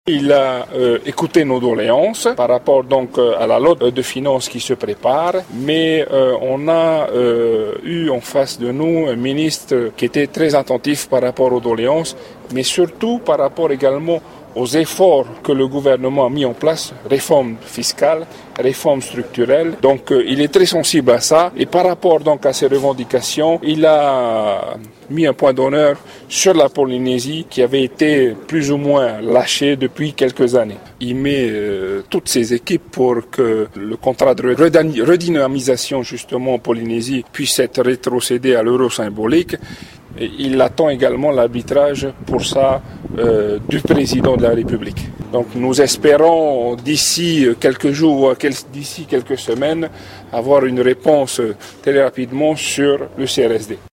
Il a écouté nos doléances par rapport donc à la loi de finances qui se prépare, mais on a eu en face de nous un ministre qui était très attentif par rapport aux doléances, mais surtout par rapport également aux efforts que le gouvernement a mis en place, réforme fiscale, réforme structurelle. Donc il est très sensible à ça et par rapport donc à ces revendications, il a mis un point d'honneur sur la Polynésie qui avait été plus ou moins lâchée depuis quelques années. Il met toutes ses équipes pour que le contrat de redynamisation justement en Polynésie puisse être rétrocédé à l'euro symbolique. Et il attend également l'arbitrage pour ça du président de la République. Donc nous espérons d'ici quelques jours, d'ici quelques semaines, avoir une réponse très rapidement sur le CRSD.